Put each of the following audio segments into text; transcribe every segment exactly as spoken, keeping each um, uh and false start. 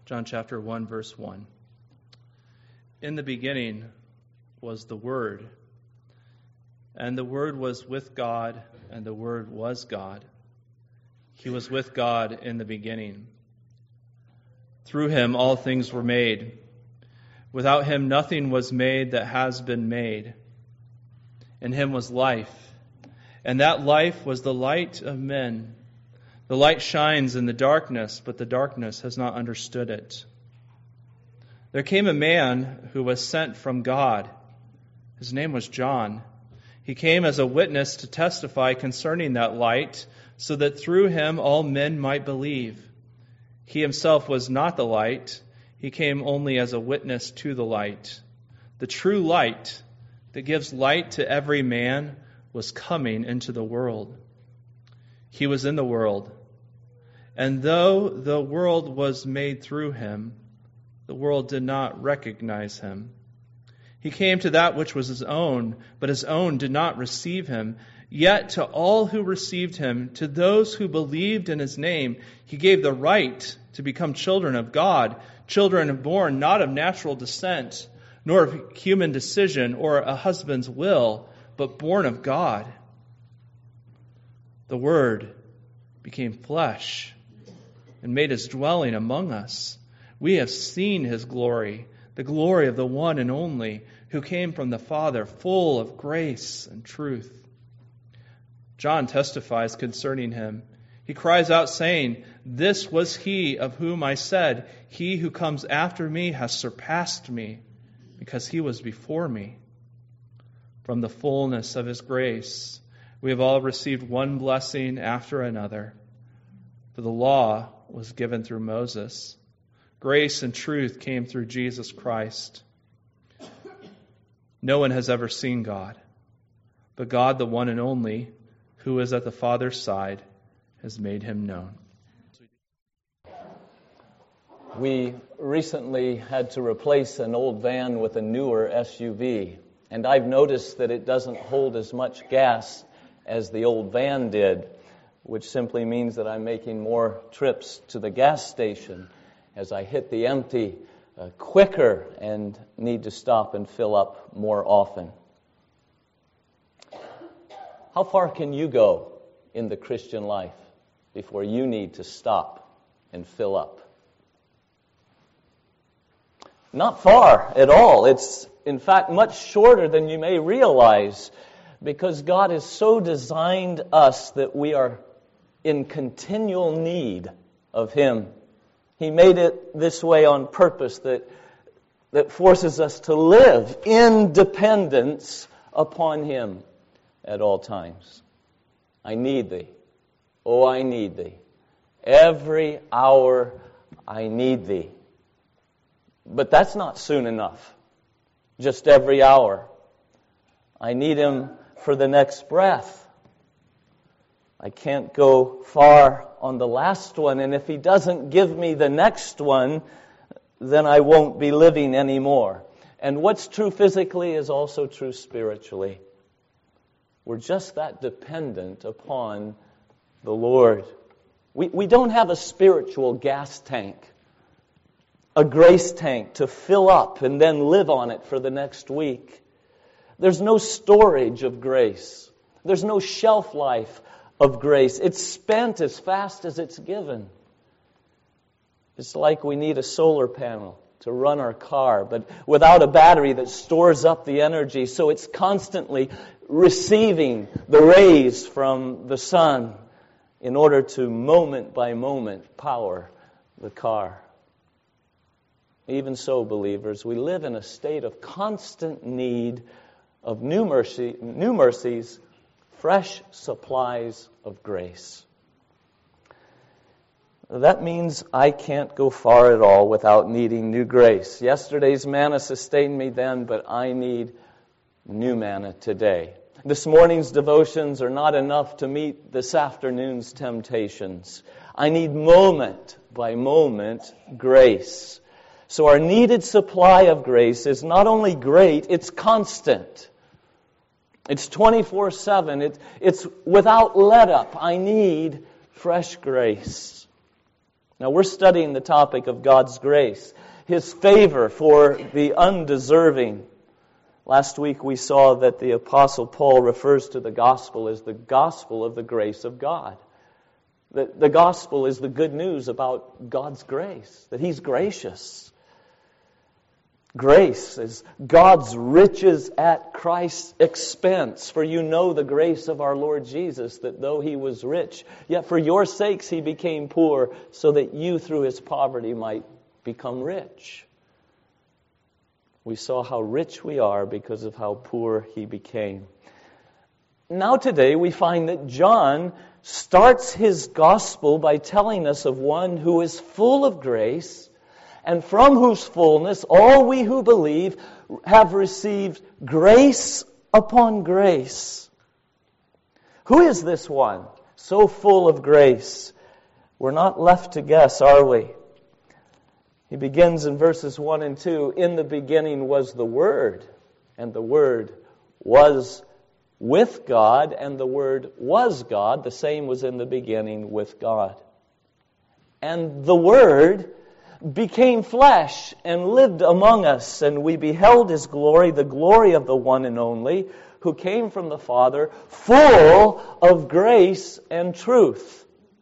John chapter one, verse one. In the beginning was the Word, and the Word was with God, and the Word was God. He was with God in the beginning. Through him all things were made. Without him nothing was made that has been made. In him was life, and that life was the light of men. The light shines in the darkness, but the darkness has not understood it. There came a man who was sent from God. His name was John. He came as a witness to testify concerning that light, so that through him all men might believe. He himself was not the light. He came only as a witness to the light. The true light that gives light to every man was coming into the world. He was in the world. And though the world was made through him, the world did not recognize him. He came to that which was his own, but his own did not receive him. Yet to all who received him, to those who believed in his name, he gave the right to become children of God, children born not of natural descent, nor of human decision or a husband's will, but born of God. The Word became flesh and made his dwelling among us. We have seen his glory, the glory of the one and only, who came from the Father, full of grace and truth. John testifies concerning him. He cries out, saying, "This was he of whom I said, he who comes after me has surpassed me, because he was before me." From the fullness of his grace, we have all received one blessing after another. For the law was given through Moses. Grace and truth came through Jesus Christ. No one has ever seen God, but God, the one and only, who is at the Father's side, has made him known. We recently had to replace an old van with a newer S U V, and I've noticed that it doesn't hold as much gas as the old van did, which simply means that I'm making more trips to the gas station as I hit the empty uh, quicker and need to stop and fill up more often. How far can you go in the Christian life before you need to stop and fill up? Not far at all. It's, in fact, much shorter than you may realize, because God has so designed us that we are in continual need of him. He made it this way on purpose, that, that forces us to live in dependence upon him at all times. I need thee. Oh, I need thee. Every hour I need thee. But that's not soon enough. Just every hour. I need him for the next breath. I can't go far on the last one, and if he doesn't give me the next one, then I won't be living anymore. And what's true physically is also true spiritually. We're just that dependent upon the Lord. We, we don't have a spiritual gas tank, a grace tank to fill up and then live on it for the next week. There's no storage of grace. There's no shelf life of grace. It's spent as fast as it's given. It's like we need a solar panel to run our car, but without a battery that stores up the energy, so it's constantly receiving the rays from the sun in order to moment by moment power the car. Even so, believers, we live in a state of constant need of new mercy, new mercies, fresh supplies of grace. That means I can't go far at all without needing new grace. Yesterday's manna sustained me then, but I need new manna today. This morning's devotions are not enough to meet this afternoon's temptations. I need moment by moment grace. So our needed supply of grace is not only great, it's constant. It's twenty-four seven. It, it's without let up. I need fresh grace. Now, we're studying the topic of God's grace, His favor for the undeserving. Last week we saw that the Apostle Paul refers to the gospel as the gospel of the grace of God. The, the gospel is the good news about God's grace, that He's gracious. Grace is God's riches at Christ's expense. For you know the grace of our Lord Jesus, that though He was rich, yet for your sakes He became poor, so that you through His poverty might become rich. We saw how rich we are because of how poor He became. Now today we find that John starts his gospel by telling us of one who is full of grace, and from whose fullness all we who believe have received grace upon grace. Who is this one so full of grace? We're not left to guess, are we? He begins in verses one and two. In the beginning was the Word, and the Word was with God, and the Word was God. The same was in the beginning with God. And the Word became flesh and lived among us, and we beheld His glory, the glory of the one and only, who came from the Father, full of grace and truth.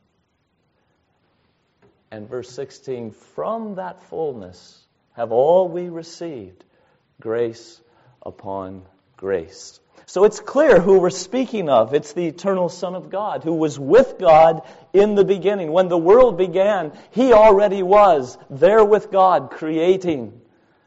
And verse sixteen, from that fullness have all we received grace upon grace. So it's clear who we're speaking of. It's the eternal Son of God, who was with God in the beginning. When the world began, He already was there with God, creating.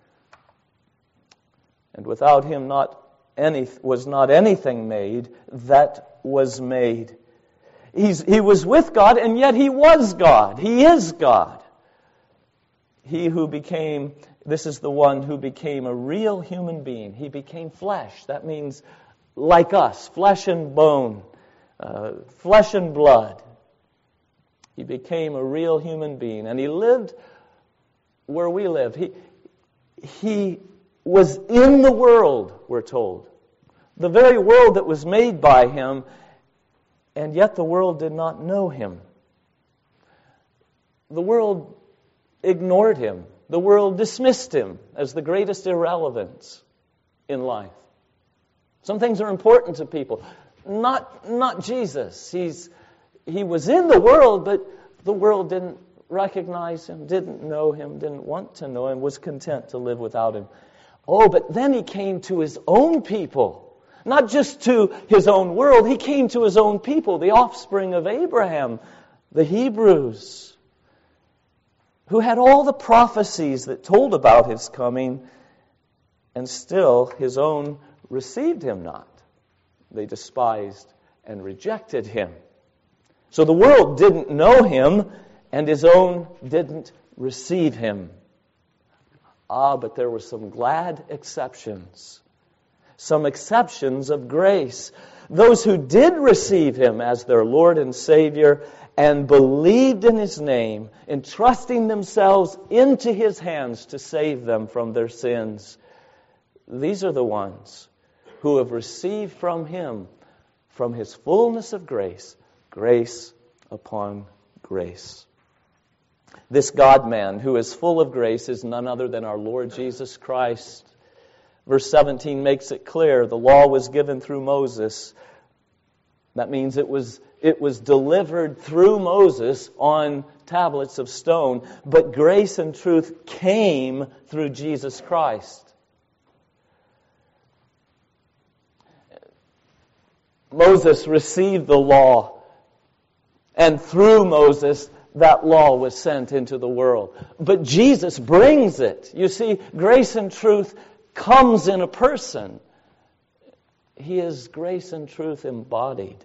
And without Him not any, was not anything made that was made. He's, he was with God, and yet He was God. He is God. He who became, this is the one who became a real human being. He became flesh. That means like us, flesh and bone, uh, flesh and blood. He became a real human being, and He lived where we live. He, he was in the world, we're told. The very world that was made by Him, and yet the world did not know Him. The world ignored Him. The world dismissed Him as the greatest irrelevance in life. Some things are important to people. Not, not Jesus. He's, he was in the world, but the world didn't recognize Him, didn't know Him, didn't want to know Him, was content to live without Him. Oh, but then He came to His own people. Not just to His own world, He came to His own people, the offspring of Abraham, the Hebrews, who had all the prophecies that told about His coming, and still His own received Him not. They despised and rejected Him. So the world didn't know Him, and His own didn't receive Him. Ah, but there were some glad exceptions. Some exceptions of grace. Those who did receive Him as their Lord and Savior and believed in His name, entrusting themselves into His hands to save them from their sins. These are the ones who have received from Him, from His fullness of grace, grace upon grace. This God-man who is full of grace is none other than our Lord Jesus Christ. Verse seventeen makes it clear the law was given through Moses. That means it was it was delivered through Moses on tablets of stone, but grace and truth came through Jesus Christ. Moses received the law, and through Moses that law was sent into the world. But Jesus brings it. You see, grace and truth comes in a person. He is grace and truth embodied.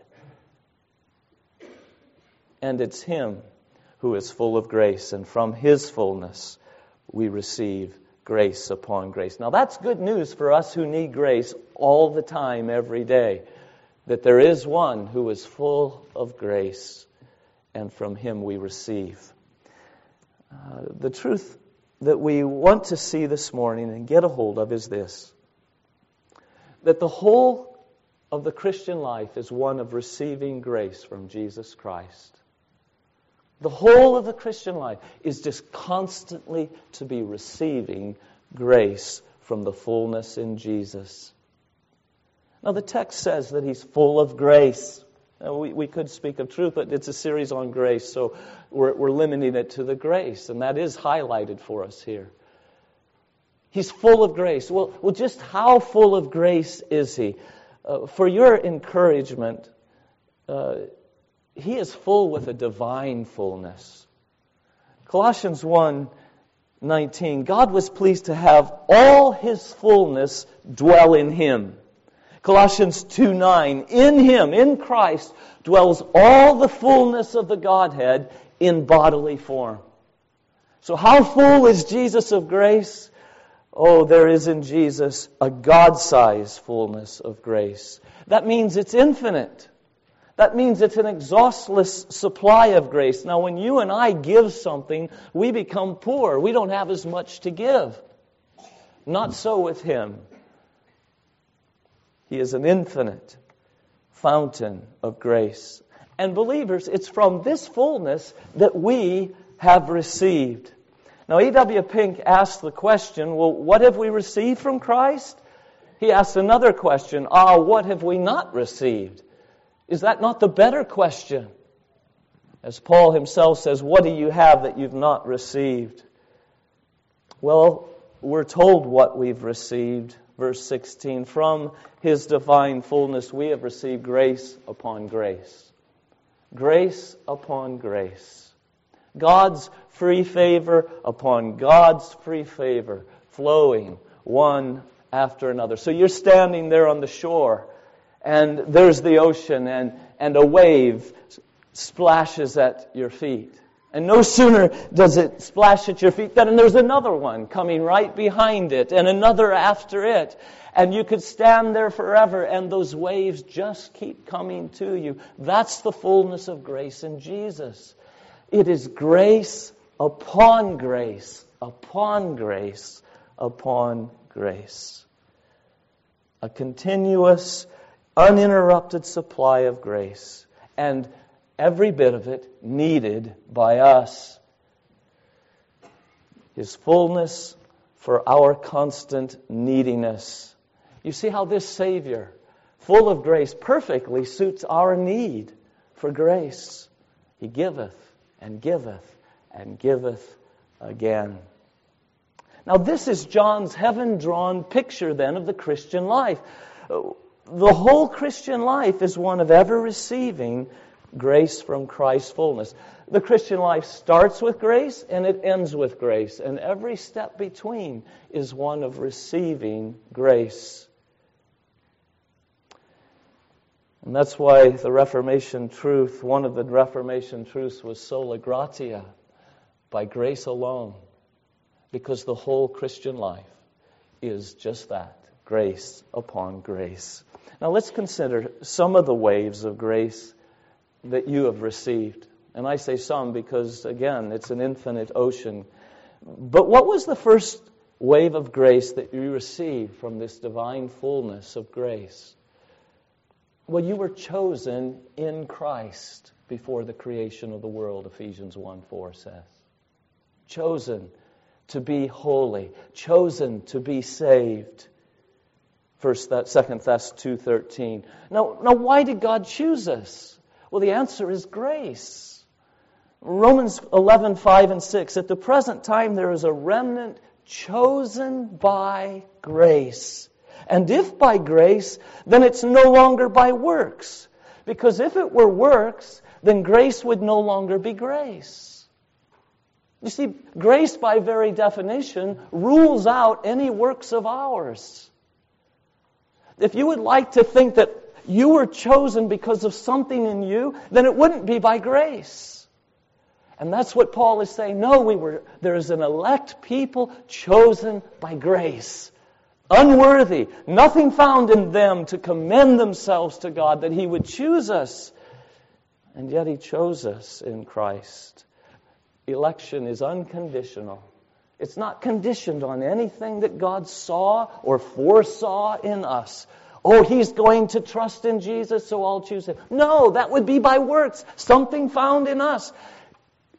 And it's Him who is full of grace, and from His fullness we receive grace upon grace. Now that's good news for us who need grace all the time, every day, that there is one who is full of grace, and from Him we receive. Uh, the truth that we want to see this morning and get a hold of is this: that the whole of the Christian life is one of receiving grace from Jesus Christ. The whole of the Christian life is just constantly to be receiving grace from the fullness in Jesus. Now the text says that He's full of grace. Now, we, we could speak of truth, but it's a series on grace, so we're, we're limiting it to the grace, and that is highlighted for us here. He's full of grace. Well, well just how full of grace is He? Uh, for your encouragement, uh, He is full with a divine fullness. Colossians one nineteen, God was pleased to have all His fullness dwell in Him. Colossians two nine, in Him, in Christ, dwells all the fullness of the Godhead in bodily form. So how full is Jesus of grace? Oh, there is in Jesus a God-sized fullness of grace. That means it's infinite. That means it's an exhaustless supply of grace. Now, when you and I give something, we become poor. We don't have as much to give. Not so with Him. He is an infinite fountain of grace. And believers, it's from this fullness that we have received. Now, E W Pink asked the question, well, what have we received from Christ? He asked another question, ah, what have we not received? Is that not the better question? As Paul himself says, what do you have that you've not received? Well, we're told what we've received. Verse sixteen, from His divine fullness we have received grace upon grace. Grace upon grace. God's free favor upon God's free favor, flowing one after another. So you're standing there on the shore, and there's the ocean, and, and a wave splashes at your feet. And no sooner does it splash at your feet than there's another one coming right behind it, and another after it. And you could stand there forever, and those waves just keep coming to you. That's the fullness of grace in Jesus. It is grace upon grace, upon grace, upon grace. A continuous, uninterrupted supply of grace. And every bit of it needed by us. His fullness for our constant neediness. You see how this Savior, full of grace, perfectly suits our need for grace. He giveth and giveth and giveth again. Now this is John's heaven-drawn picture then of the Christian life. The whole Christian life is one of ever receiving grace from Christ's fullness. The Christian life starts with grace and it ends with grace. And every step between is one of receiving grace. And that's why the Reformation truth, one of the Reformation truths was sola gratia, by grace alone. Because the whole Christian life is just that, grace upon grace. Now let's consider some of the waves of grace that you have received. And I say some because, again, it's an infinite ocean. But what was the first wave of grace that you received from this divine fullness of grace? Well, you were chosen in Christ before the creation of the world, Ephesians one four says. Chosen to be holy. Chosen to be saved. First, that Second Thess two thirteen. Now, now, why did God choose us? Well, the answer is grace. Romans eleven five and six. At the present time, there is a remnant chosen by grace. And if by grace, then it's no longer by works. Because if it were works, then grace would no longer be grace. You see, grace by very definition rules out any works of ours. If you would like to think that you were chosen because of something in you, then it wouldn't be by grace. And that's what Paul is saying. No, we were. There is an elect people chosen by grace. Unworthy. Nothing found in them to commend themselves to God that He would choose us. And yet He chose us in Christ. Election is unconditional. It's not conditioned on anything that God saw or foresaw in us. Oh, he's going to trust in Jesus, so I'll choose him. No, that would be by works. Something found in us.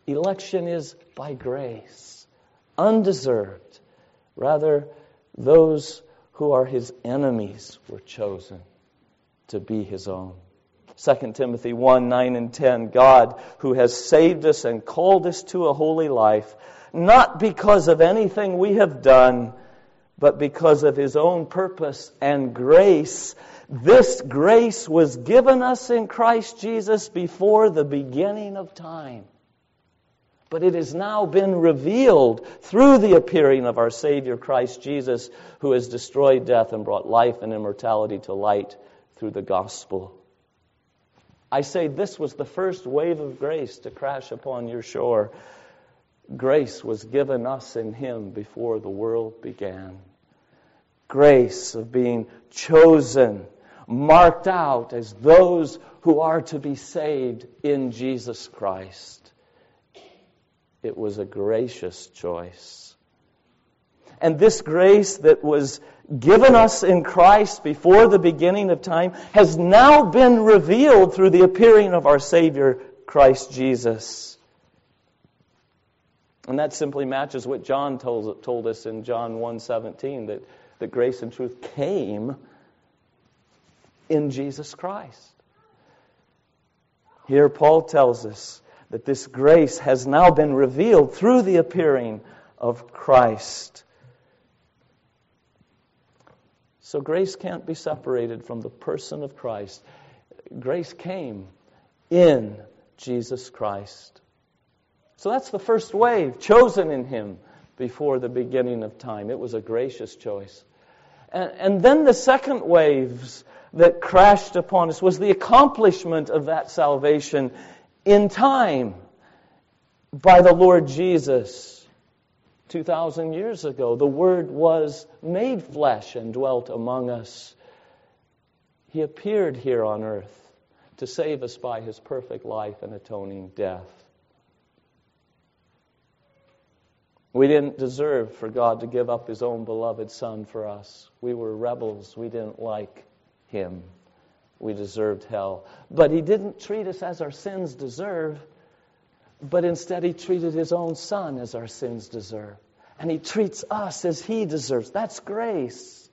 Election is by grace, undeserved. Rather, those who are His enemies were chosen to be His own. Second Timothy one, nine and ten, God, who has saved us and called us to a holy life, not because of anything we have done, but because of His own purpose and grace. This grace was given us in Christ Jesus before the beginning of time. But it has now been revealed through the appearing of our Savior Christ Jesus, who has destroyed death and brought life and immortality to light through the gospel. I say this was the first wave of grace to crash upon your shore. Grace was given us in Him before the world began. Grace of being chosen, marked out as those who are to be saved in Jesus Christ. It was a gracious choice. And this grace that was given us in Christ before the beginning of time has now been revealed through the appearing of our Savior, Christ Jesus. And that simply matches what John told, told us in John one seventeen, that, that grace and truth came in Jesus Christ. Here Paul tells us that this grace has now been revealed through the appearing of Christ. So grace can't be separated from the person of Christ. Grace came in Jesus Christ. So that's the first wave, chosen in Him before the beginning of time. It was a gracious choice. And, and then the second waves that crashed upon us was the accomplishment of that salvation in time by the Lord Jesus. Two thousand years ago, the Word was made flesh and dwelt among us. He appeared here on earth to save us by His perfect life and atoning death. We didn't deserve for God to give up His own beloved Son for us. We were rebels. We didn't like Him. We deserved hell. But He didn't treat us as our sins deserve, but instead He treated His own Son as our sins deserve. And He treats us as He deserves. That's grace.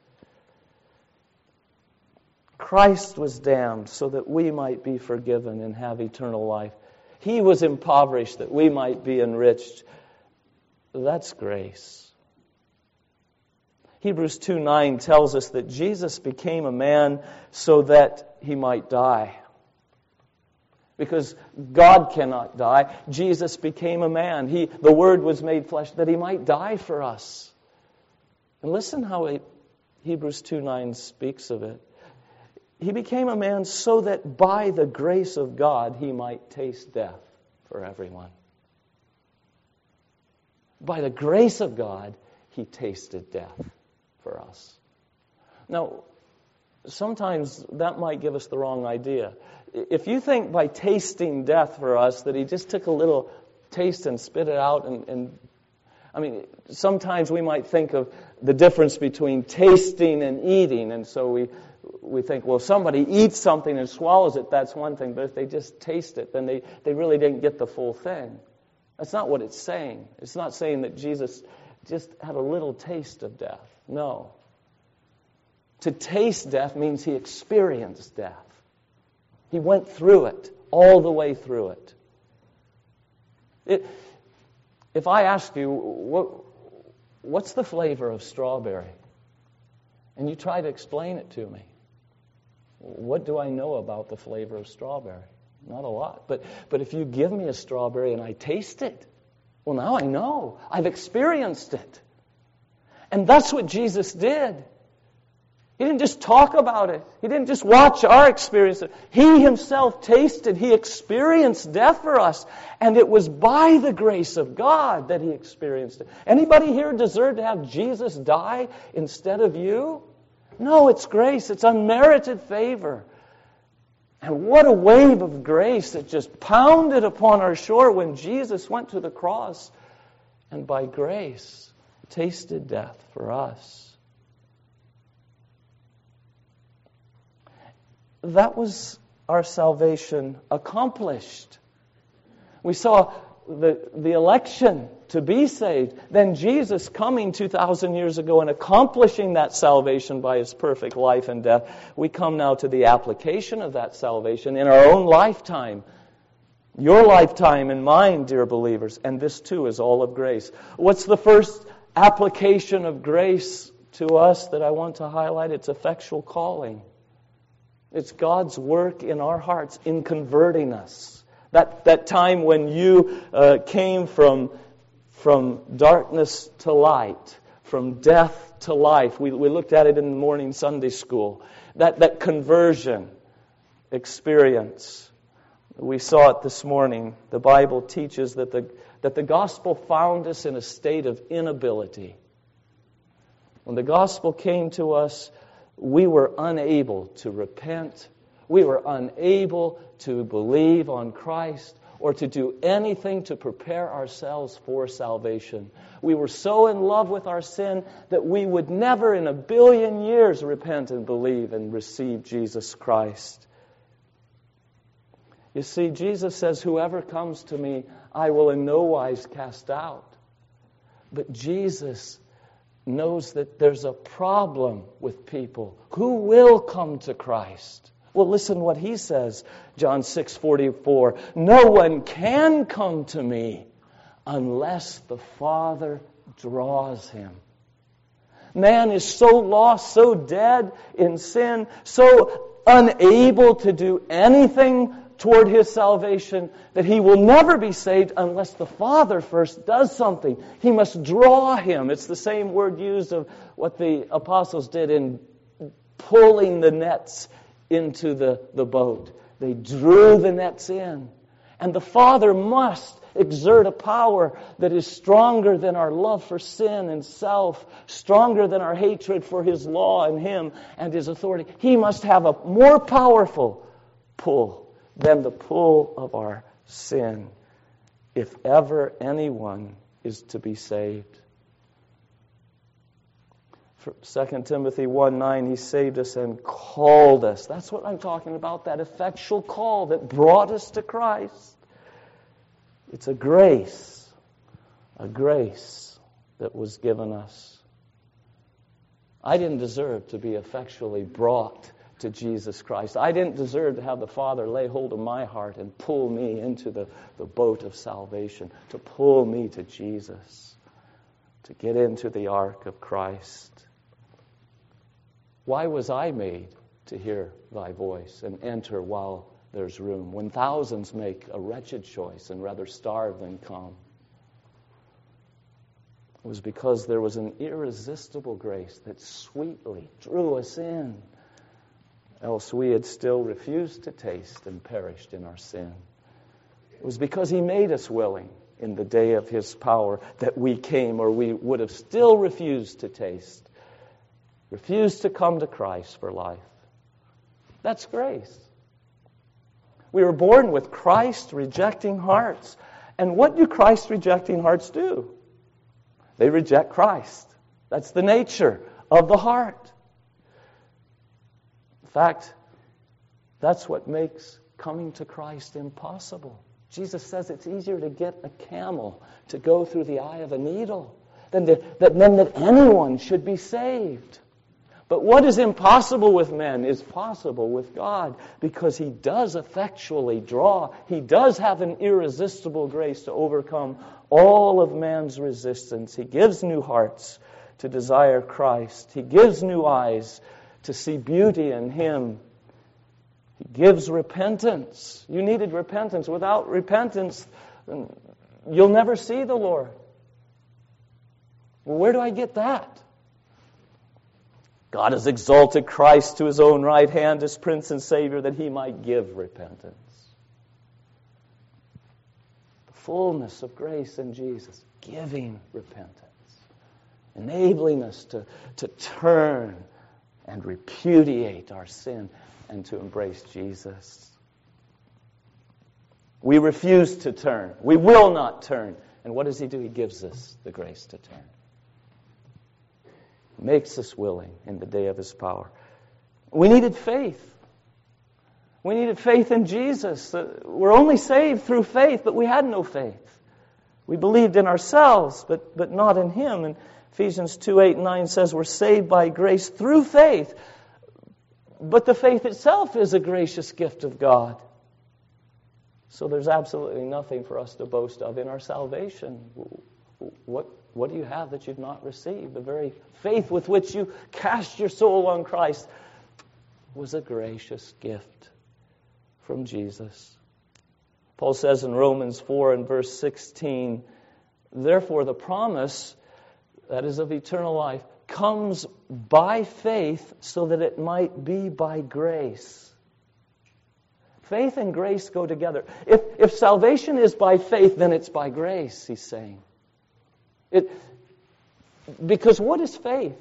Christ was damned so that we might be forgiven and have eternal life. He was impoverished that we might be enriched. That's grace. Hebrews two nine tells us that Jesus became a man so that He might die. Because God cannot die, Jesus became a man. He, the Word was made flesh that He might die for us. And listen how it, Hebrews two nine speaks of it. He became a man so that by the grace of God He might taste death for everyone. By the grace of God, He tasted death for us. Now, sometimes that might give us the wrong idea. If you think by tasting death for us that He just took a little taste and spit it out, and, and I mean, sometimes we might think of the difference between tasting and eating, and so we we think, well, if somebody eats something and swallows it, that's one thing, but if they just taste it, then they, they really didn't get the full thing. That's not what it's saying. It's not saying that Jesus just had a little taste of death. No. To taste death means He experienced death. He went through it, all the way through it. it if I ask you, what, what's the flavor of strawberry? And you try to explain it to me. What do I know about the flavor of strawberry? Not a lot. But, but if you give me a strawberry and I taste it, well, now I know. I've experienced it. And that's what Jesus did. He didn't just talk about it. He didn't just watch our experience. He Himself tasted, He experienced death for us. And it was by the grace of God that He experienced it. Anybody here deserve to have Jesus die instead of you? No, it's grace. It's unmerited favor. And what a wave of grace that just pounded upon our shore when Jesus went to the cross and by grace tasted death for us. That was our salvation accomplished. We saw the, the election to be saved, then Jesus coming two thousand years ago and accomplishing that salvation by His perfect life and death, we come now to the application of that salvation in our own lifetime. Your lifetime and mine, dear believers, and this too is all of grace. What's the first application of grace to us that I want to highlight? It's effectual calling. It's God's work in our hearts in converting us. That that time when you uh, came from from darkness to light, from death to life. We we looked at it in the morning Sunday school. That that conversion experience. We saw it this morning. The Bible teaches that the that the gospel found us in a state of inability. When the gospel came to us, we were unable to repent. We were unable to believe on Christ or to do anything to prepare ourselves for salvation. We were so in love with our sin that we would never in a billion years repent and believe and receive Jesus Christ. You see, Jesus says, "Whoever comes to me, I will in no wise cast out." But Jesus knows that there's a problem with people who will come to Christ. Well, listen what He says, John six forty-four. "No one can come to me unless the Father draws him." Man is so lost, so dead in sin, so unable to do anything toward his salvation that he will never be saved unless the Father first does something. He must draw him. It's the same word used of what the apostles did in pulling the nets into the, the boat. They drew the nets in. And the Father must exert a power that is stronger than our love for sin and self, stronger than our hatred for His law and Him and His authority. He must have a more powerful pull than the pull of our sin, if ever anyone is to be saved. For Second Timothy one nine, He saved us and called us. That's what I'm talking about, that effectual call that brought us to Christ. It's a grace, a grace that was given us. I didn't deserve to be effectually brought to Jesus Christ. I didn't deserve to have the Father lay hold of my heart and pull me into the, the boat of salvation, to pull me to Jesus, to get into the ark of Christ. Why was I made to hear Thy voice and enter while there's room, when thousands make a wretched choice and rather starve than come? It was because there was an irresistible grace that sweetly drew us in. Else we had still refused to taste and perished in our sin. It was because He made us willing in the day of His power that we came, or we would have still refused to taste, refused to come to Christ for life. That's grace. We were born with Christ-rejecting hearts. And what do Christ-rejecting hearts do? They reject Christ. That's the nature of the heart. In fact, that's what makes coming to Christ impossible. Jesus says it's easier to get a camel to go through the eye of a needle than, to, than that anyone should be saved. But what is impossible with men is possible with God, because He does effectually draw. He does have an irresistible grace to overcome all of man's resistance. He gives new hearts to desire Christ. He gives new eyes to see beauty in Him. He gives repentance. You needed repentance. Without repentance, you'll never see the Lord. Well, where do I get that? God has exalted Christ to His own right hand as Prince and Savior that He might give repentance. The fullness of grace in Jesus, giving repentance, enabling us to, to turn and repudiate our sin and to embrace Jesus. We refuse to turn. We will not turn. And what does He do? He gives us the grace to turn. Makes us willing in the day of His power. We needed faith. We needed faith in Jesus. We're only saved through faith, but we had no faith. We believed in ourselves, but, but not in Him. And Ephesians two, eight, and nine says we're saved by grace through faith. But the faith itself is a gracious gift of God. So there's absolutely nothing for us to boast of in our salvation. What, what do you have that you've not received? The very faith with which you cast your soul on Christ was a gracious gift from Jesus. Paul says in Romans four and verse sixteen, therefore the promise, that is of eternal life, comes by faith so that it might be by grace. Faith and grace go together. If, if salvation is by faith, then it's by grace, he's saying. It, because what is faith?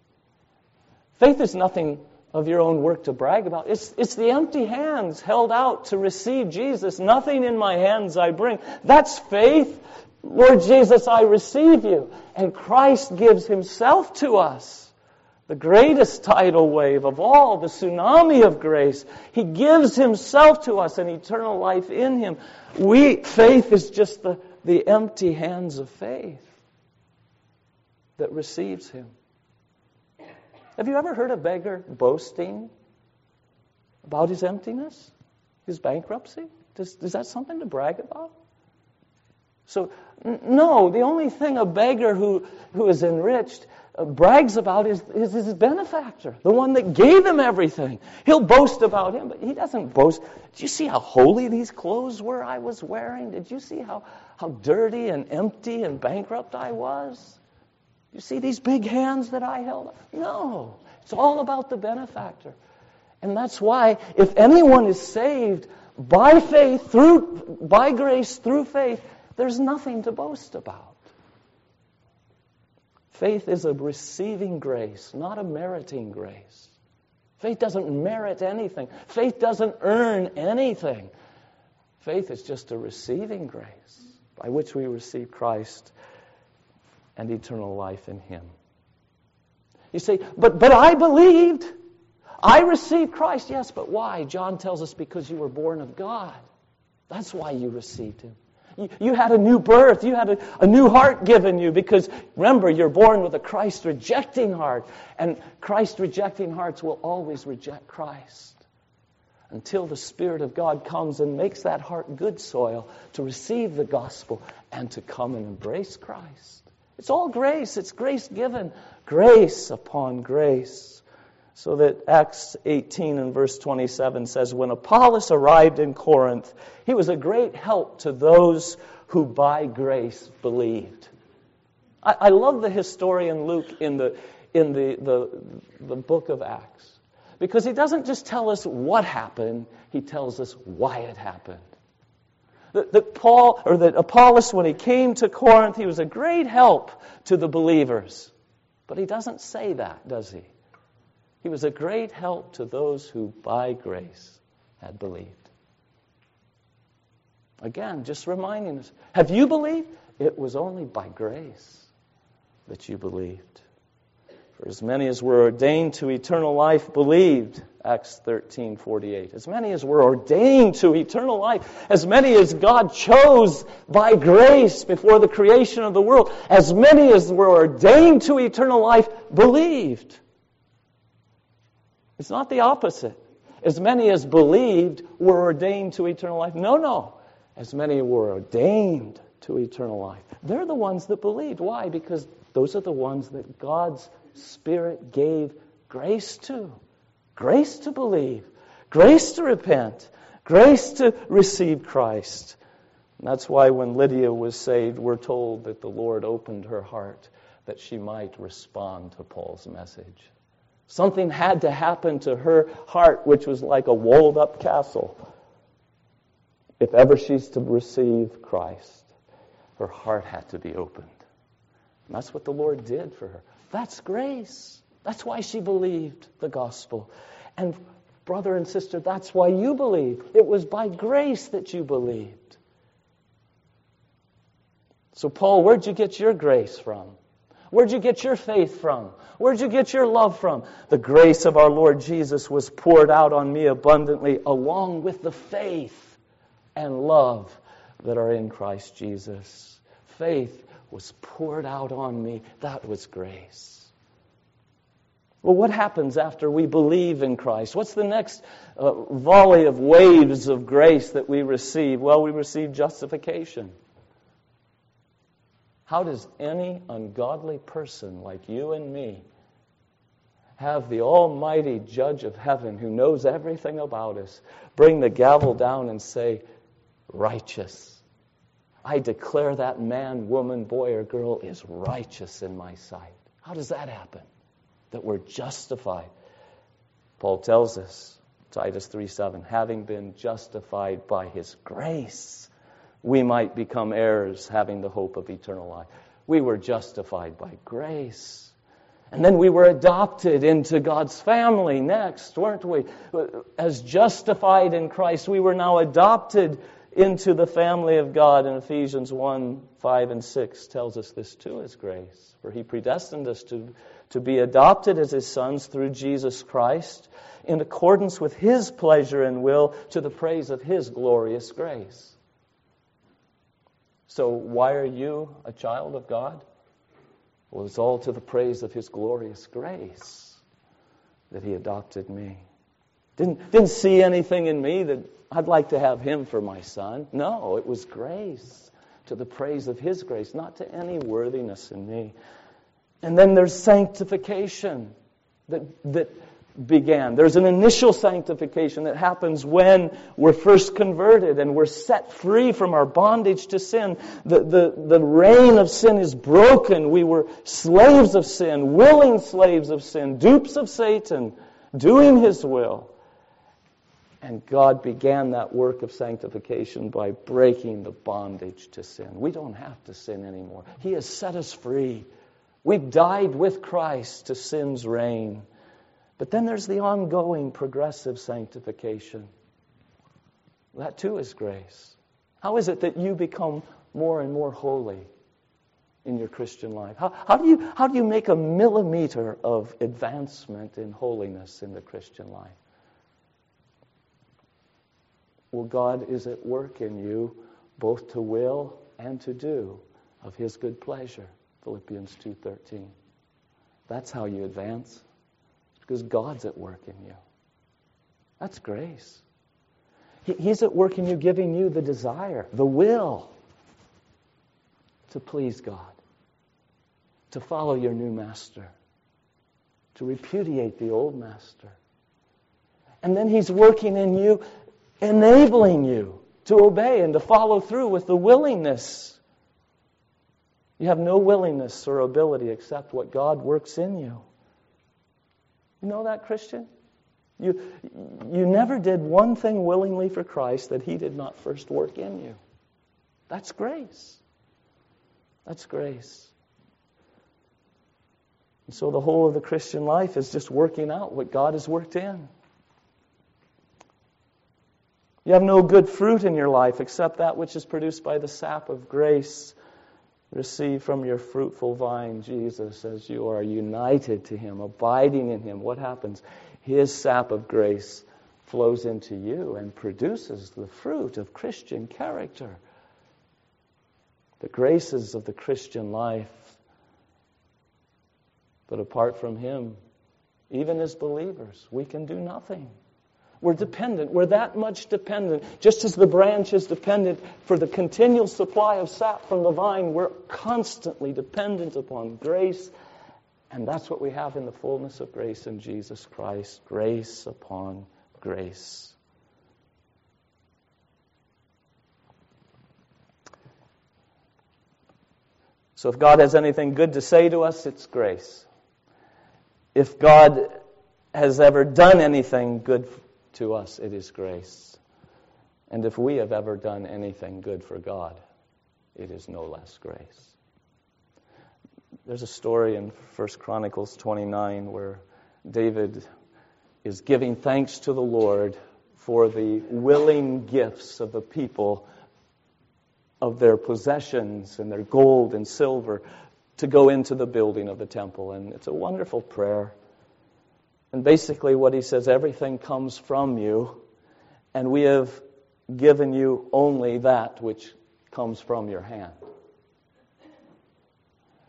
Faith is nothing of your own work to brag about. It's, it's the empty hands held out to receive Jesus. Nothing in my hands I bring. That's faith. Lord Jesus, I receive you. And Christ gives Himself to us. The greatest tidal wave of all, the tsunami of grace. He gives Himself to us and eternal life in Him. We, faith is just the, the empty hands of faith that receives Him. Have you ever heard a beggar boasting about his emptiness, his bankruptcy? Does, is that something to brag about? So, n- no, the only thing a beggar who, who is enriched uh, brags about is, is his benefactor, the one that gave him everything. He'll boast about him, but he doesn't boast. Did you see how holy these clothes were I was wearing? Did you see how, how dirty and empty and bankrupt I was? You see these big hands that I held? No. It's all about the benefactor. And that's why if anyone is saved by faith, through by grace, through faith, there's nothing to boast about. Faith is a receiving grace, not a meriting grace. Faith doesn't merit anything. Faith doesn't earn anything. Faith is just a receiving grace by which we receive Christ and eternal life in Him. You say, but but I believed. I received Christ. Yes, but why? John tells us because you were born of God. That's why you received Him. You, you had a new birth. You had a, a new heart given you because, remember, you're born with a Christ-rejecting heart. And Christ-rejecting hearts will always reject Christ until the Spirit of God comes and makes that heart good soil to receive the gospel and to come and embrace Christ. It's all grace. It's grace given. Grace upon grace. So that Acts eighteen and verse twenty-seven says, when Apollos arrived in Corinth, he was a great help to those who by grace believed. I, I love the historian Luke in the in the, the the book of Acts. Because he doesn't just tell us what happened, he tells us why it happened. That, that Paul, or that Apollos, when he came to Corinth, he was a great help to the believers. But he doesn't say that, does he? He was a great help to those who by grace had believed. Again, just reminding us, have you believed? It was only by grace that you believed. For as many as were ordained to eternal life believed. Acts thirteen forty-eight. As many as were ordained to eternal life, as many as God chose by grace before the creation of the world, as many as were ordained to eternal life believed. It's not the opposite. As many as believed were ordained to eternal life. No, no. As many were ordained to eternal life. They're the ones that believed. Why? Because those are the ones that God's Spirit gave grace to. Grace to believe. Grace to repent. Grace to receive Christ. And that's why when Lydia was saved, we're told that the Lord opened her heart that she might respond to Paul's message. Something had to happen to her heart, which was like a walled-up castle. If ever she's to receive Christ, her heart had to be opened. And that's what the Lord did for her. That's grace. That's why she believed the gospel. And brother and sister, that's why you believe. It was by grace that you believed. So Paul, where'd you get your grace from? Where'd you get your faith from? Where'd you get your love from? The grace of our Lord Jesus was poured out on me abundantly, along with the faith and love that are in Christ Jesus. faith was poured out on me. That was grace. Well, what happens after we believe in Christ? What's the next uh, volley of waves of grace that we receive? Well, we receive justification. How does any ungodly person like you and me have the almighty judge of heaven who knows everything about us bring the gavel down and say, righteous? I declare that man, woman, boy, or girl is righteous in my sight. How does that happen? That we're justified. Paul tells us, Titus three seven, having been justified by His grace, we might become heirs, having the hope of eternal life. We were justified by grace. And then we were adopted into God's family next, weren't we? As justified in Christ, we were now adopted into the family of God. And Ephesians one, five, and six tells us this too is grace. For He predestined us to, to be adopted as His sons through Jesus Christ, in accordance with His pleasure and will, to the praise of His glorious grace. So why are you a child of God? Well, it's all to the praise of His glorious grace that He adopted me. Didn't, didn't see anything in me that I'd like to have him for my son. No, it was grace, to the praise of His grace, not to any worthiness in me. And then there's sanctification that that began. There's an initial sanctification that happens when we're first converted and we're set free from our bondage to sin. The, the, the reign of sin is broken. We were slaves of sin, willing slaves of sin, dupes of Satan, doing his will. And God began that work of sanctification by breaking the bondage to sin. We don't have to sin anymore. He has set us free. We've died with Christ to sin's reign. But then there's the ongoing progressive sanctification. That too is grace. How is it that you become more and more holy in your Christian life? How, how do you, how do you make a millimeter of advancement in holiness in the Christian life? Well, God is at work in you both to will and to do of His good pleasure. Philippians two thirteen. That's how you advance. It's because God's at work in you. That's grace. He, he's at work in you, giving you the desire, the will to please God, to follow your new master, to repudiate the old master. And then He's working in you, enabling you to obey and to follow through with the willingness. You have no willingness or ability except what God works in you. You know that, Christian? You, you never did one thing willingly for Christ that He did not first work in you. That's grace. That's grace. And so the whole of the Christian life is just working out what God has worked in. You have no good fruit in your life except that which is produced by the sap of grace received from your fruitful vine, Jesus, as you are united to Him, abiding in Him. What happens? His sap of grace flows into you and produces the fruit of Christian character. The graces of the Christian life. But apart from Him, even as believers, we can do nothing. We're dependent. We're that much dependent. Just as the branch is dependent for the continual supply of sap from the vine, we're constantly dependent upon grace. And that's what we have in the fullness of grace in Jesus Christ. Grace upon grace. So if God has anything good to say to us, it's grace. If God has ever done anything good to us, it is grace. And if we have ever done anything good for God, it is no less grace. There's a story in First Chronicles twenty-nine where David is giving thanks to the Lord for the willing gifts of the people of their possessions and their gold and silver to go into the building of the temple. And it's a wonderful prayer. And basically what he says, everything comes from you, and we have given you only that which comes from your hand.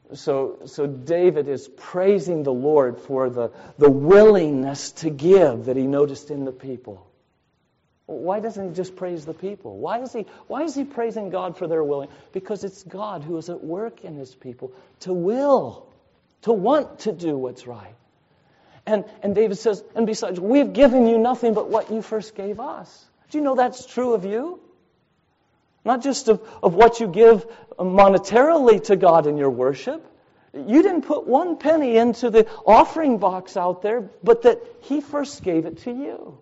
So, so David is praising the Lord for the, the willingness to give that he noticed in the people. Why doesn't he just praise the people? Why is he, why is he praising God for their willing? Because it's God who is at work in his people to will, to want to do what's right. And, and David says, and besides, we've given you nothing but what you first gave us. Do you know that's true of you? Not just of, of what you give monetarily to God in your worship. You didn't put one penny into the offering box out there, but that he first gave it to you.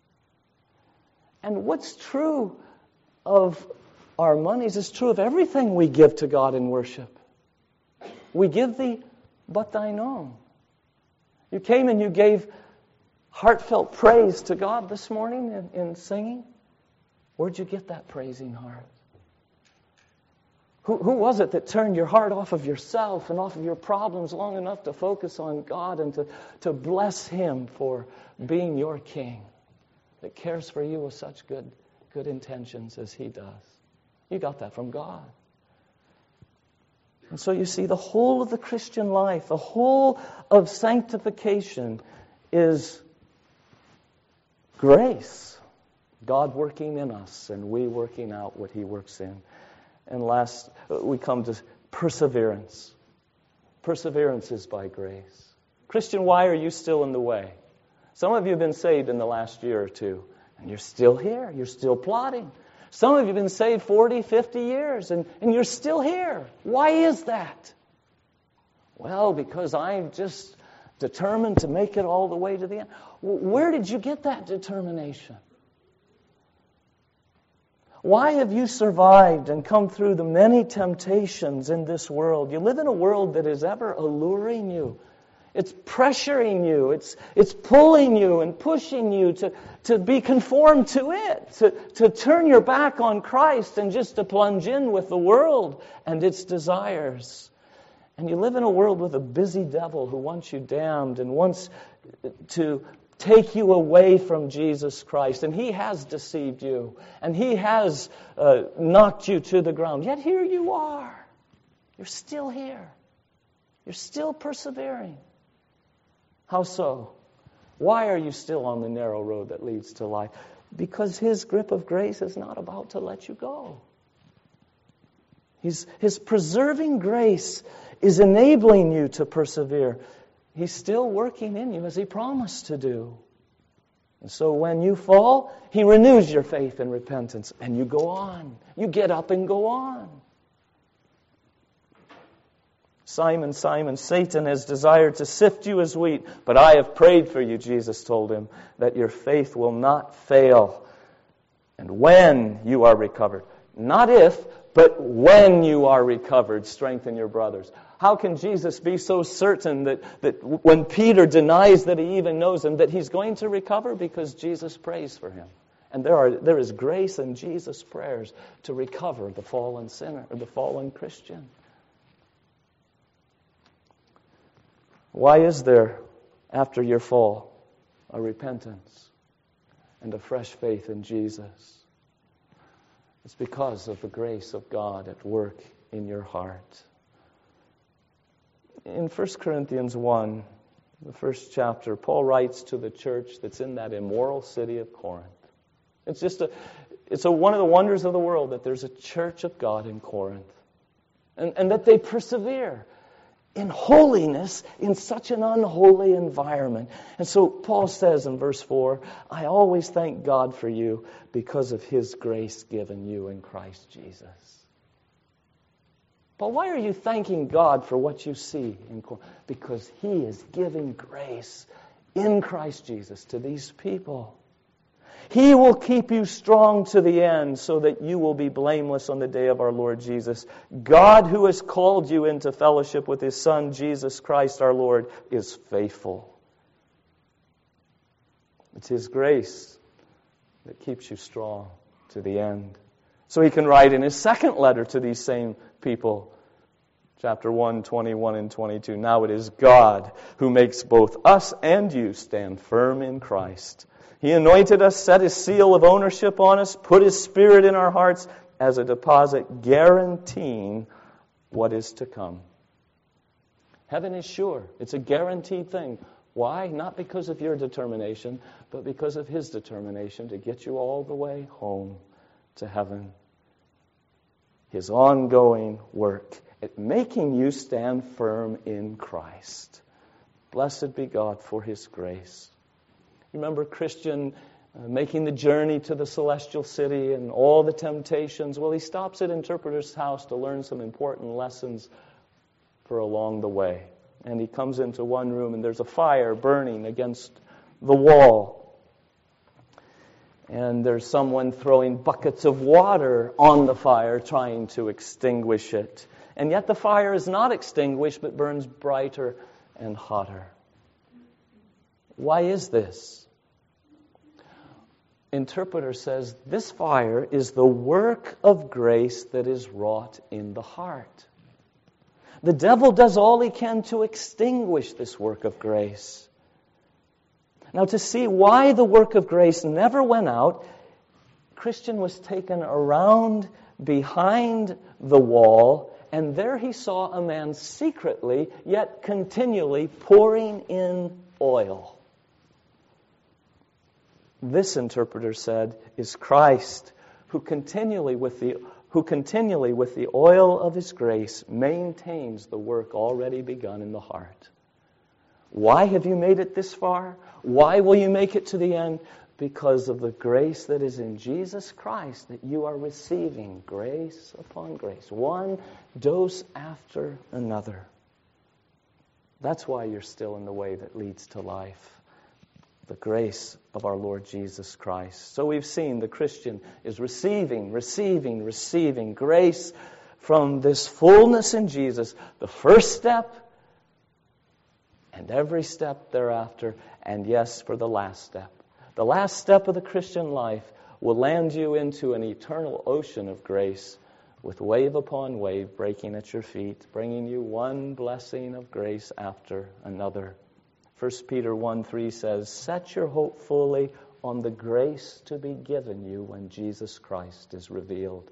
And what's true of our monies is true of everything we give to God in worship. We give thee but thine own. You came and you gave heartfelt praise to God this morning in, in singing. Where'd you get that praising heart? Who, who was it that turned your heart off of yourself and off of your problems long enough to focus on God and to, to bless Him for being your King that cares for you with such good, good intentions as He does? You got that from God. And so you see, the whole of the Christian life, the whole of sanctification is grace. God working in us and we working out what He works in. And last, we come to perseverance. Perseverance is by grace. Christian, why are you still in the way? Some of you have been saved in the last year or two, and you're still here. You're still plotting. Some of you have been saved forty, fifty years, and, and you're still here. Why is that? Well, because I'm just determined to make it all the way to the end. Where did you get that determination? Why have you survived and come through the many temptations in this world? You live in a world that is ever alluring you. It's pressuring you. It's it's pulling you and pushing you to, to be conformed to it, to, to turn your back on Christ and just to plunge in with the world and its desires. And you live in a world with a busy devil who wants you damned and wants to take you away from Jesus Christ. And he has deceived you. And he has uh, knocked you to the ground. Yet here you are. You're still here. You're still persevering. How so? Why are you still on the narrow road that leads to life? Because His grip of grace is not about to let you go. His, his preserving grace is enabling you to persevere. He's still working in you as He promised to do. And so when you fall, He renews your faith and repentance. And you go on. You get up and go on. Simon, Simon, Satan has desired to sift you as wheat, but I have prayed for you, Jesus told him, that your faith will not fail. And when you are recovered, not if, but when you are recovered, strengthen your brothers. How can Jesus be so certain that, that when Peter denies that he even knows Him, that he's going to recover? Because Jesus prays for him. And there are there is grace in Jesus' prayers to recover the fallen sinner, or the fallen Christian. Why is there, after your fall, a repentance and a fresh faith in Jesus? It's because of the grace of God at work in your heart. In First Corinthians one, the first chapter, Paul writes to the church that's in that immoral city of Corinth. It's just a, it's a, one of the wonders of the world that there's a church of God in Corinth. And, and that they persevere in holiness in such an unholy environment. And so Paul says in verse four, I always thank God for you because of His grace given you in Christ Jesus. But why are you thanking God for what you see in Corinth? Because He is giving grace in Christ Jesus to these people. He will keep you strong to the end so that you will be blameless on the day of our Lord Jesus. God, who has called you into fellowship with His Son, Jesus Christ our Lord, is faithful. It's His grace that keeps you strong to the end. So he can write in his second letter to these same people, chapter one, twenty-one and twenty-two, now it is God who makes both us and you stand firm in Christ. He anointed us, set His seal of ownership on us, put His Spirit in our hearts as a deposit guaranteeing what is to come. Heaven is sure. It's a guaranteed thing. Why? Not because of your determination, but because of His determination to get you all the way home to heaven. His ongoing work at making you stand firm in Christ. Blessed be God for His grace. Remember Christian uh, making the journey to the celestial city and all the temptations. Well, he stops at Interpreter's house to learn some important lessons for along the way. And he comes into one room and there's a fire burning against the wall. And there's someone throwing buckets of water on the fire trying to extinguish it. And yet the fire is not extinguished but burns brighter and hotter. Why is this? Interpreter says this fire is the work of grace that is wrought in the heart. The devil does all he can to extinguish this work of grace. Now, to see why the work of grace never went out, Christian was taken around behind the wall, and there he saw a man secretly, yet continually pouring in oil. This, interpreter said, is Christ, who continually with the who continually with the oil of His grace maintains the work already begun in the heart. Why have you made it this far? Why will you make it to the end? Because of the grace that is in Jesus Christ, that you are receiving grace upon grace, one dose after another. That's why you're still in the way that leads to life. The grace of our Lord Jesus Christ. So we've seen the Christian is receiving, receiving, receiving grace from this fullness in Jesus. The first step and every step thereafter, and yes, for the last step. The last step of the Christian life will land you into an eternal ocean of grace with wave upon wave breaking at your feet, bringing you one blessing of grace after another. First Peter one three says, set your hope fully on the grace to be given you when Jesus Christ is revealed.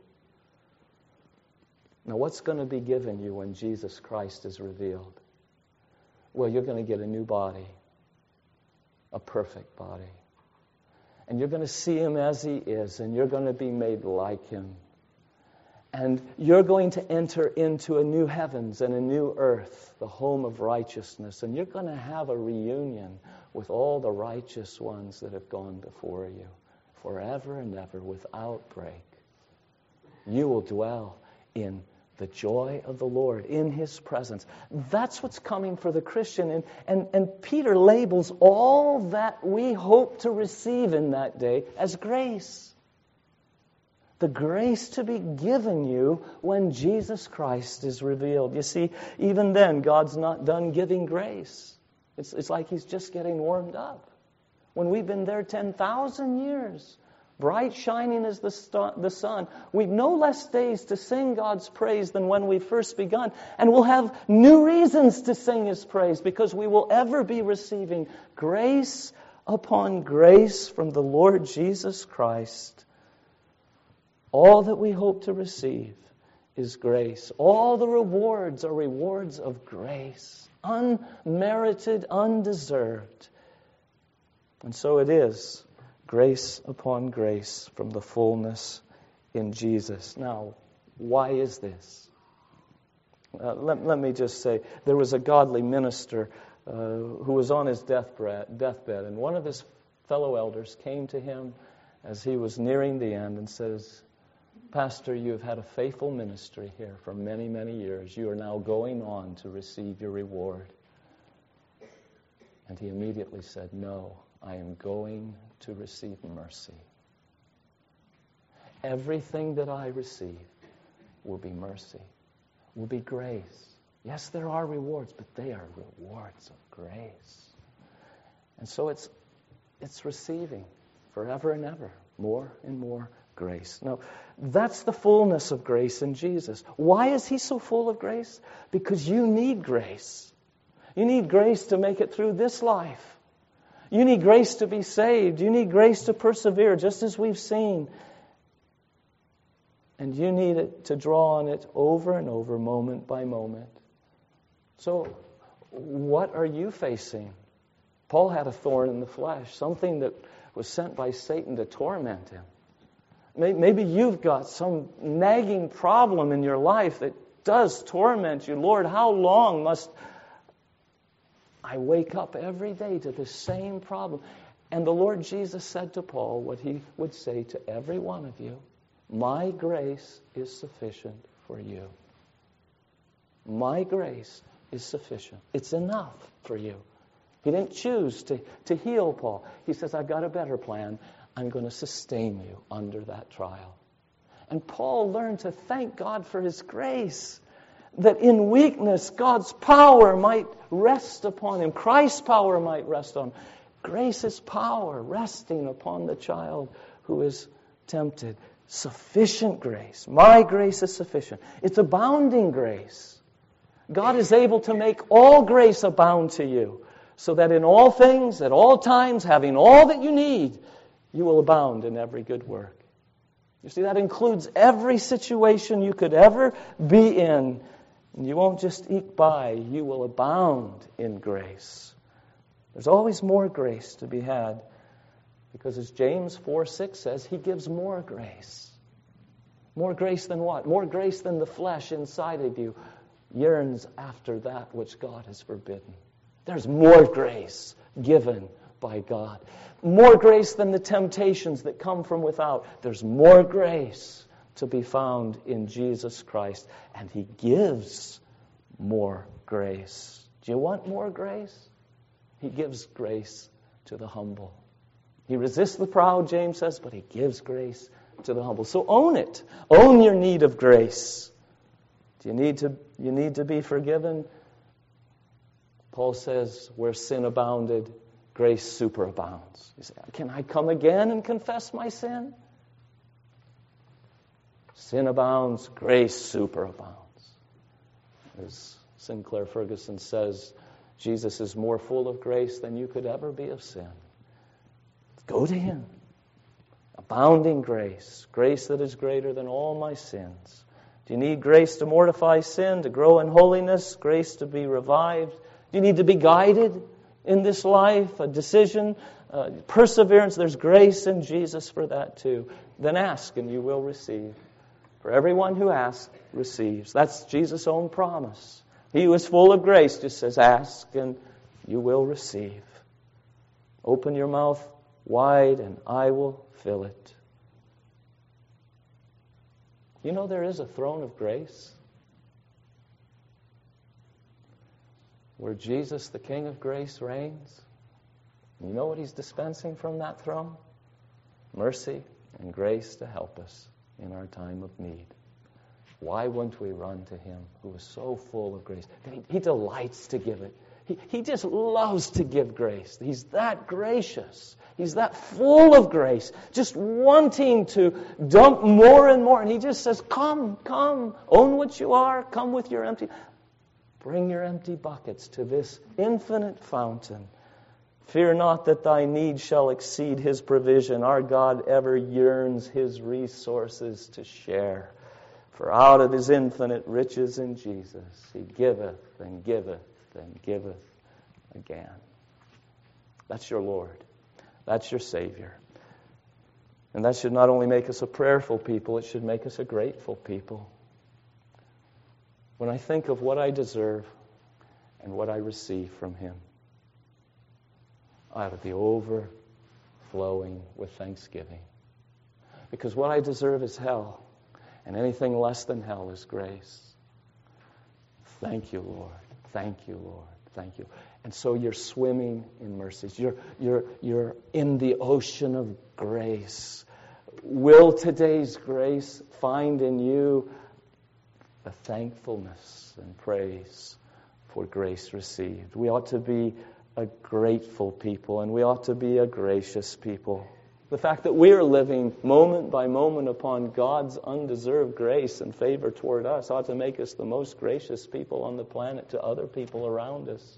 Now, what's going to be given you when Jesus Christ is revealed? Well, you're going to get a new body, a perfect body. And you're going to see Him as He is, and you're going to be made like Him. And you're going to enter into a new heavens and a new earth, the home of righteousness. And you're going to have a reunion with all the righteous ones that have gone before you forever and ever without break. You will dwell in the joy of the Lord, in His presence. That's what's coming for the Christian. And, and, and Peter labels all that we hope to receive in that day as grace. The grace to be given you when Jesus Christ is revealed. You see, even then, God's not done giving grace. It's, it's like He's just getting warmed up. When we've been there ten thousand years, bright shining as the, star, the sun, we've no less days to sing God's praise than when we first begun. And we'll have new reasons to sing His praise because we will ever be receiving grace upon grace from the Lord Jesus Christ. All that we hope to receive is grace. All the rewards are rewards of grace, unmerited, undeserved. And so it is, grace upon grace from the fullness in Jesus. Now, why is this? Uh, let, let me just say, there was a godly minister uh, who was on his deathbed, deathbed, and one of his fellow elders came to him as he was nearing the end and says, Pastor, you have had a faithful ministry here for many, many years. You are now going on to receive your reward. And he immediately said, no, I am going to receive mercy. Everything that I receive will be mercy, will be grace. Yes, there are rewards, but they are rewards of grace. And so it's it's receiving forever and ever, more and more grace. Now, that's the fullness of grace in Jesus. Why is He so full of grace? Because you need grace. You need grace to make it through this life. You need grace to be saved. You need grace to persevere, just as we've seen. And you need it to draw on it over and over, moment by moment. So, What are you facing? Paul had a thorn in the flesh, something that was sent by Satan to torment him. Maybe you've got some nagging problem in your life that does torment you. Lord, how long must I wake up every day to the same problem? And the Lord Jesus said to Paul what he would say to every one of you: my grace is sufficient for you. My grace is sufficient. It's enough for you. He didn't choose to, to heal Paul. He says, I've got a better plan. I'm going to sustain you under that trial. And Paul learned to thank God for his grace, that in weakness, God's power might rest upon him. Christ's power might rest on him. Grace is power resting upon the child who is tempted. Sufficient grace. My grace is sufficient. It's abounding grace. God is able to make all grace abound to you, so that in all things, at all times, having all that you need, you will abound in every good work. You see, that includes every situation you could ever be in. And you won't just eke by, you will abound in grace. There's always more grace to be had, because as James four six says, he gives more grace. More grace than what? More grace than the flesh inside of you yearns after that which God has forbidden. There's more grace given by God. More grace than the temptations that come from without. There's more grace to be found in Jesus Christ. And he gives more grace. Do you want more grace? He gives grace to the humble. He resists the proud, James says, but he gives grace to the humble. So own it. Own your need of grace. Do you need to, you need to be forgiven? Paul says, where sin abounded, grace superabounds. You say, can I come again and confess my sin? Sin abounds, grace superabounds. As Sinclair Ferguson says, Jesus is more full of grace than you could ever be of sin. Go to him. Abounding grace, grace that is greater than all my sins. Do you need grace to mortify sin, to grow in holiness, grace to be revived? Do you need to be guided in this life, a decision, uh, perseverance? There's grace in Jesus for that too. Then ask and you will receive. For everyone who asks, receives. That's Jesus' own promise. He who is full of grace just says, ask and you will receive. Open your mouth wide and I will fill it. You know there is a throne of grace where Jesus, the King of grace, reigns. You know what he's dispensing from that throne? Mercy and grace to help us in our time of need. Why wouldn't we run to him who is so full of grace? He, he delights to give it. He, he just loves to give grace. He's that gracious. He's that full of grace, just wanting to dump more and more. And he just says, come, come, own what you are, come with your empty... Bring your empty buckets to this infinite fountain. Fear not that thy need shall exceed his provision. Our God ever yearns his resources to share. For out of his infinite riches in Jesus, he giveth and giveth and giveth again. That's your Lord. That's your Savior. And that should not only make us a prayerful people, it should make us a grateful people. When I think of what I deserve and what I receive from him, I ought to be overflowing with thanksgiving. Because what I deserve is hell, and anything less than hell is grace. Thank you, Lord. Thank you, Lord. Thank you. And so you're swimming in mercies. You're, you're, you're in the ocean of grace. Will today's grace find in you a thankfulness and praise for grace received? We ought to be a grateful people, and we ought to be a gracious people. The fact that we are living moment by moment upon God's undeserved grace and favor toward us ought to make us the most gracious people on the planet to other people around us.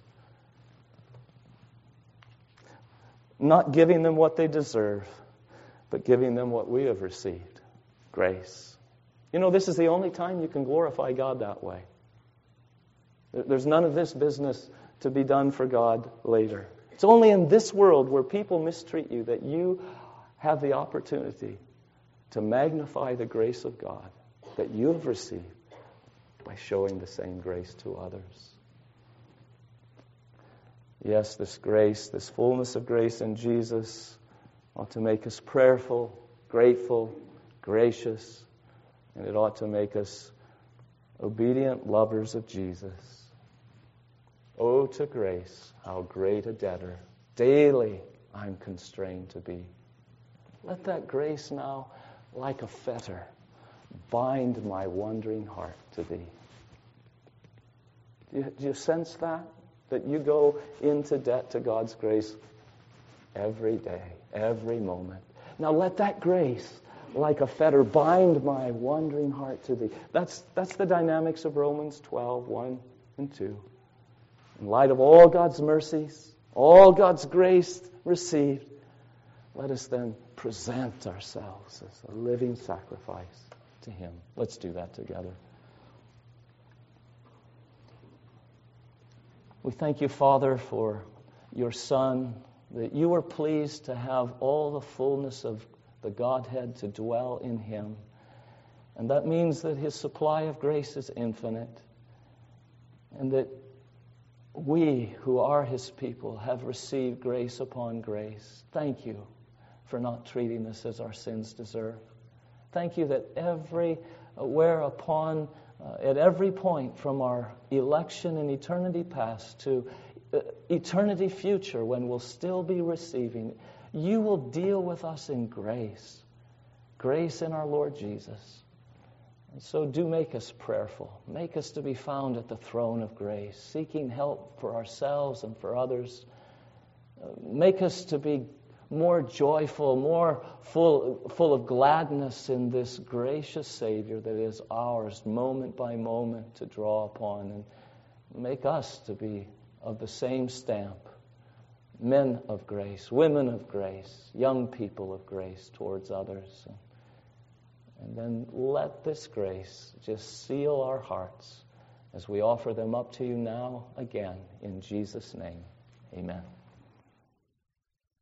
Not giving them what they deserve, but giving them what we have received, grace. You know, this is the only time you can glorify God that way. There's none of this business to be done for God later. It's only in this world where people mistreat you that you have the opportunity to magnify the grace of God that you have received by showing the same grace to others. Yes, this grace, this fullness of grace in Jesus ought to make us prayerful, grateful, gracious, and it ought to make us obedient lovers of Jesus. Oh, to grace, how great a debtor daily I'm constrained to be. Let that grace now, like a fetter, bind my wandering heart to thee. Do you, do you sense that? That you go into debt to God's grace every day, every moment. Now let that grace, like a fetter, bind my wandering heart to thee. That's, that's the dynamics of Romans twelve, one and two. In light of all God's mercies, all God's grace received, let us then present ourselves as a living sacrifice to Him. Let's do that together. We thank you, Father, for your Son, that you were pleased to have all the fullness of the Godhead to dwell in Him. And that means that His supply of grace is infinite, and that we who are His people have received grace upon grace. Thank you for not treating us as our sins deserve. Thank you that every whereupon uh, at every point from our election in eternity past to uh, eternity future, when we'll still be receiving, you will deal with us in grace. Grace in our Lord Jesus. And so do make us prayerful. Make us to be found at the throne of grace, seeking help for ourselves and for others. Uh, make us to be more joyful, more full, full of gladness in this gracious Savior that is ours moment by moment to draw upon. And make us to be of the same stamp. Men of grace, women of grace, young people of grace towards others. And then let this grace just seal our hearts as we offer them up to you now again in Jesus' name. Amen.